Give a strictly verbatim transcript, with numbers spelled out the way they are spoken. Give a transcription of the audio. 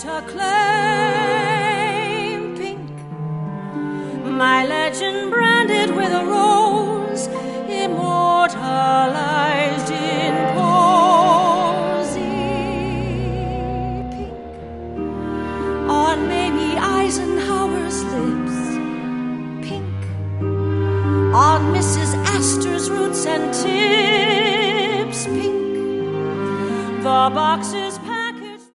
to claim pink, my legend branded with a rose, immortalized in poesy. Pink on Mamie Eisenhower's lips, pink on Missus Astor's roots and tips, pink the boxes